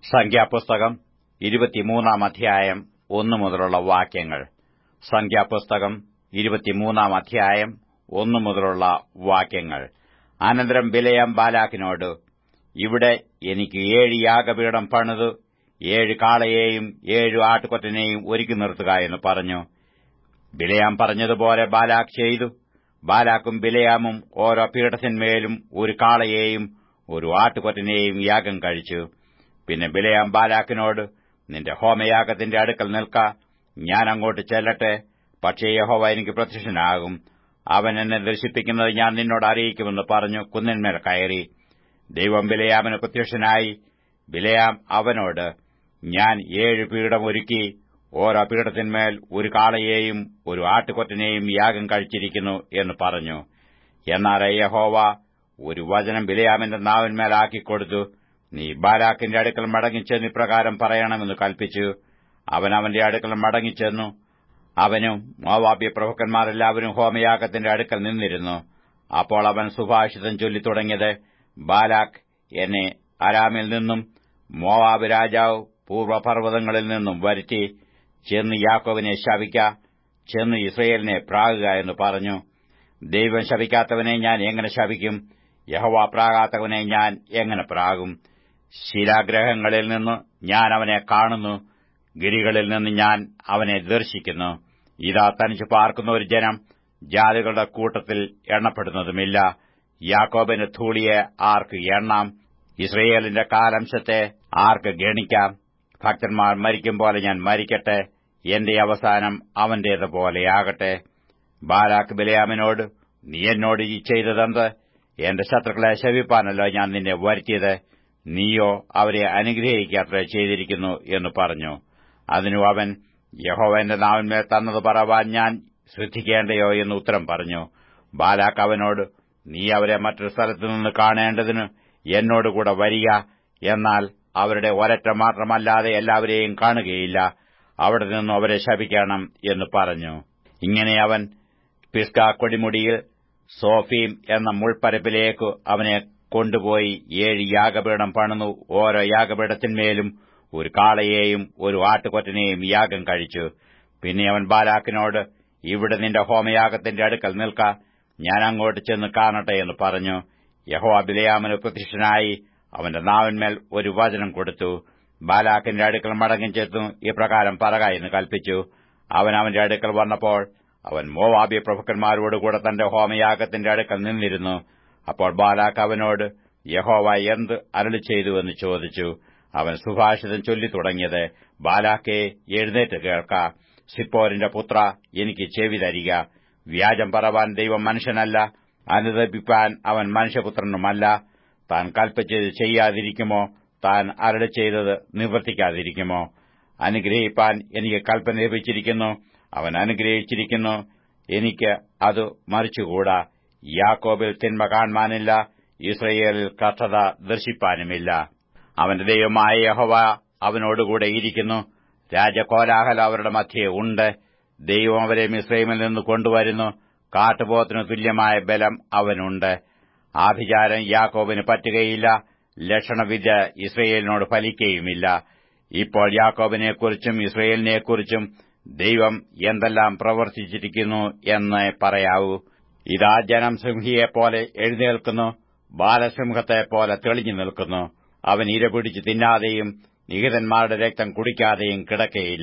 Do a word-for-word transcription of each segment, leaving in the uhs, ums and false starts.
സംഖ്യാപുസ്തകം ഇരുപത്തിമൂന്നാം അധ്യായം ഒന്നു മുതലുള്ള വാക്യങ്ങൾ. സംഖ്യാപുസ്തകം ഇരുപത്തിമൂന്നാം അധ്യായം ഒന്നു മുതലുള്ള വാക്യങ്ങൾ. അനന്തരം ബിലെയാം ബാലാക്കിനോട്, ഇവിടെ എനിക്ക് ഏഴ് യാഗപീഠം പണിതു ഏഴ് കാളയെയും ഏഴു ആട്ടുകൊറ്റനെയും ഒരുക്കി നിർത്തുക എന്ന് പറഞ്ഞു. ബിലെയാം പറഞ്ഞതുപോലെ ബാലാക്ക് ചെയ്തു. ബാലാക്കും ബിലെയാമും ഓരോ പീഠത്തിന്മേലും ഒരു കാളയെയും ഒരു ആട്ടുകൊറ്റനെയും യാഗം കഴിച്ചു. പിന്നെ ബിലെയാം ബാലാക്കിനോട്, നിന്റെ ഹോമയാഗത്തിന്റെ അടുക്കൽ നിൽക്ക, ഞാൻ അങ്ങോട്ട് ചെല്ലട്ടെ. പക്ഷേ യഹോവ എനിക്ക് പ്രത്യക്ഷനാകും, അവൻ എന്നെ ദർശിപ്പിക്കുന്നത് ഞാൻ നിന്നോട് അറിയിക്കുമെന്ന് പറഞ്ഞു കുന്നിന്മേൽ കയറി. ദൈവം ബിലെയാമിന് പ്രത്യക്ഷനായി. ബിലെയാം അവനോട്, ഞാൻ ഏഴ് പീഠം ഒരുക്കി ഓരോ പീഠത്തിന്മേൽ ഒരു കാളയെയും ഒരു ആട്ടുകൊറ്റനെയും യാഗം കഴിച്ചിരിക്കുന്നു എന്ന് പറഞ്ഞു. എന്നാൽ യഹോവ ഒരു വചനം ബിലെയാമിന്റെ നാവിന്മേലാക്കിക്കൊടുത്തു. നീ ബാലാക്കിന്റെ അടുക്കൽ മടങ്ങിച്ചെന്ന് ഇപ്രകാരം പറയണമെന്ന് കൽപ്പിച്ചു. അവൻ അവന്റെ അടുക്കൽ മടങ്ങിച്ചെന്നു. അവനും മോവാബ്യ പ്രഭുക്കന്മാരെല്ലാവരും ഹോമയാഗത്തിന്റെ അടുക്കൽ നിന്നിരുന്നു. അപ്പോൾ അവൻ സുഭാഷിതം ചൊല്ലിത്തുടങ്ങിയത്, ബാലാക്ക് എന്നെ അരാമിൽ നിന്നും മോവാബ് രാജാവ് പൂർവ്വപർവ്വതങ്ങളിൽ നിന്നും വരുത്തി, ചെന്ന് യാക്കോബിനെ ശപിക്ക, ചെന്ന് ഇസ്രയേലിനെ പ്രാകുക എന്ന് പറഞ്ഞു. ദൈവം ശപിക്കാത്തവനെ ഞാൻ എങ്ങനെ ശപിക്കും? യഹോവ പ്രാകാത്തവനെ ഞാൻ എങ്ങനെ പ്രാകും? ശിലാഗ്രഹങ്ങളിൽ നിന്ന് ഞാൻ അവനെ കാണുന്നു, ഗിരികളിൽ നിന്ന് ഞാൻ അവനെ ദർശിക്കുന്നു. ഇതാ തനിച്ചു പാർക്കുന്ന ഒരു ജനം, ജാതികളുടെ കൂട്ടത്തിൽ എണ്ണപ്പെടുന്നതുമില്ല. യാക്കോബിന്റെ ധൂളിയെ ആർക്ക് എണ്ണാം? ഇസ്രയേലിന്റെ കാലംശത്തെ ആർക്ക് ഗണിക്കാം? ഭക്തന്മാർ മരിക്കും പോലെ ഞാൻ മരിക്കട്ടെ, എന്റെ അവസാനം അവന്റേതുപോലെയാകട്ടെ. ബാലാക്ക് ബിലെയാമിനോട്, നീ എന്നോട് ഈ ചെയ്തതെന്ത്? എന്റെ ശത്രുക്കളെ ശപിപ്പാനല്ലോ ഞാൻ നിന്നെ വരുത്തിയത്. നീയോ അവരെ അനുഗ്രഹിക്കാത്രേ ചെയ്തിരിക്കുന്നു എന്ന് പറഞ്ഞു. അതിനു അവൻ, യഹോവ എന്റെ നാവിന്മേൽ തന്നത് പറവാൻ ഞാൻ ശ്രദ്ധിക്കേണ്ടയോ എന്ന് ഉത്തരം പറഞ്ഞു. ബാലാക്ക് അവനോട്, നീ അവരെ മറ്റൊരു സ്ഥലത്തുനിന്ന് കാണേണ്ടതിന് എന്നോടുകൂടെ വരിക, എന്നാൽ അവരുടെ ഒരറ്റം മാത്രമല്ലാതെ എല്ലാവരെയും കാണുകയില്ല. അവിടെ നിന്നും അവരെ ശപിക്കണം എന്ന് പറഞ്ഞു. ഇങ്ങനെ അവൻ പിസ്ഗാ കൊടിമുടിയിൽ സോഫീം എന്ന മുൾപ്പരപ്പിലേക്കു അവനെ കൊണ്ടുപോയി ഏഴ് യാഗപീഠം പണിതു ഓരോ യാഗപീഠത്തിന്മേലും ഒരു കാളയെയും ഒരു ആട്ടുകൊറ്റനെയും യാഗം കഴിച്ചു. പിന്നെ അവൻ ബാലാക്കിനോട്, ഇവിടെ നിന്റെ ഹോമയാഗത്തിന്റെ അടുക്കൽ നിൽക്ക, ഞാൻ അങ്ങോട്ട് ചെന്ന് കാണട്ടെ എന്ന് പറഞ്ഞു. യഹോവ ബിലെയാമിന് പ്രത്യക്ഷനായി അവന്റെ നാവിന്മേൽ ഒരു വചനം കൊടുത്തു. ബാലാക്കിന്റെ അടുക്കൽ മടങ്ങിച്ചെന്നു ഇപ്രകാരം പറക എന്ന് കൽപ്പിച്ചു. അവൻ അവന്റെ അടുക്കൽ വന്നപ്പോൾ അവൻ മോവാബ്യ പ്രഭുക്കന്മാരോടുകൂടെ തന്റെ ഹോമയാഗത്തിന്റെ അടുക്കൽ നിന്നിരുന്നു. അപ്പോൾ ബാലാക്ക് അവനോട്, യഹോവ എന്ത് അരുളി ചെയ്തു എന്ന് ചോദിച്ചു. അവൻ സുഭാഷിതം ചൊല്ലിത്തുടങ്ങിയത്, ബാലാക്കേ, എഴുന്നേറ്റ് കേൾക്ക, സിപ്പോരിന്റെ പുത്ര, എനിക്ക് ചെവി തരിക. വ്യാജം പറവാൻ ദൈവം മനുഷ്യനല്ല, അനുതപിപ്പാൻ അവൻ മനുഷ്യപുത്രനുമല്ല. താൻ കൽപ്പിച്ചത് ചെയ്യാതിരിക്കുമോ? താൻ അരുളി ചെയ്തത് നിവർത്തിക്കാതിരിക്കുമോ? അനുഗ്രഹിപ്പാൻ എനിക്ക് കൽപ്പന ലഭിച്ചിരിക്കുന്നു, അവൻ അനുഗ്രഹിച്ചിരിക്കുന്നു. എനിക്ക് അത് മറിച്ചുകൂടാ. യാക്കോബിൽ തിന്മ കാൺമാനില്ല, ഇസ്രയേലിൽ കഷ്ടത ദർശിപ്പാനുമില്ല. അവന്റെ ദൈവമായ യഹോവ അവനോടുകൂടെ ഇരിക്കുന്നു. രാജകോലാഹലം അവരുടെ മധ്യേ ഉണ്ട്. ദൈവം അവരെ മിസ്രയീമിൽ നിന്ന് കൊണ്ടുവരുന്നു. കാട്ടുപോത്തിനു തുല്യമായ ബലം അവനുണ്ട്. ആഭിചാരം യാക്കോബിന് പറ്റുകയില്ല, ലക്ഷണവിദ്യ ഇസ്രയേലിനോട് ഫലിക്കുകയുമില്ല. ഇപ്പോൾ യാക്കോബിനെക്കുറിച്ചും ഇസ്രയേലിനെക്കുറിച്ചും ദൈവം എന്തെല്ലാം പ്രവർത്തിച്ചിരിക്കുന്നു എന്ന് പറയാവൂ. ഇതാ ജനം സിംഹിയെപ്പോലെ എഴുന്നേൽക്കുന്നു, ബാലസിംഹത്തെപ്പോലെ തെളിഞ്ഞു നിൽക്കുന്നു. അവൻ ഇരപിടിച്ച് തിന്നാതെയും നിഹിതന്മാരുടെ രക്തം കുടിക്കാതെയും കിടക്കയില്ല.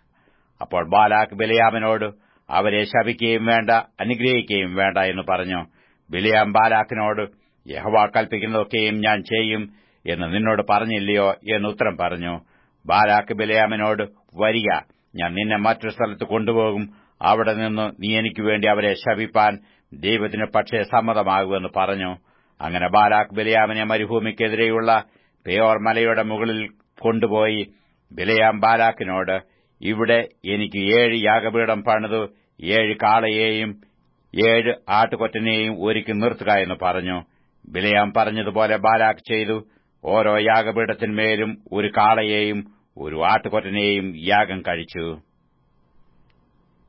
അപ്പോൾ ബാലാക്ക് ബിലെയാമിനോട്, അവരെ ശപിക്കുകയും വേണ്ട, അനുഗ്രഹിക്കുകയും വേണ്ട എന്ന് പറഞ്ഞു. ബിലെയാം ബാലാക്കിനോട്, യഹോവ കൽപ്പിക്കുന്നതൊക്കെയും ഞാൻ ചെയ്യും എന്ന് നിന്നോട് പറഞ്ഞില്ലയോ എന്ന് ഉത്തരം പറഞ്ഞു. ബാലാക്ക് ബിലെയാമിനോട്, വരിക, ഞാൻ നിന്നെ മറ്റൊരു സ്ഥലത്ത് കൊണ്ടുപോകും. അവിടെ നിന്ന് നീ എനിക്ക് വേണ്ടി അവരെ ശപിപ്പാൻ ദൈവത്തിന് പക്ഷേ സമ്മതമാകുമെന്ന് പറഞ്ഞു. അങ്ങനെ ബാലാക്ക് ബിലെയാമിനെ മരുഭൂമിക്കെതിരെയുള്ള പെയോർ മലയുടെ മുകളിൽ കൊണ്ടുപോയി. ബിലെയാം ബാലാക്കിനോട്, ഇവിടെ എനിക്ക് ഏഴ് യാഗപീഠം പണിതു ഏഴ് കാളയെയും ഏഴ് ആട്ടുകൊറ്റനെയും ഒരുക്കി നിർത്തുക എന്ന് പറഞ്ഞു. ബിലെയാം പറഞ്ഞതുപോലെ ബാലാക്ക് ചെയ്തു. ഓരോ യാഗപീഠത്തിന്മേലും ഒരു കാളയെയും ഒരു ആട്ടുകൊറ്റനെയും യാഗം കഴിച്ചു.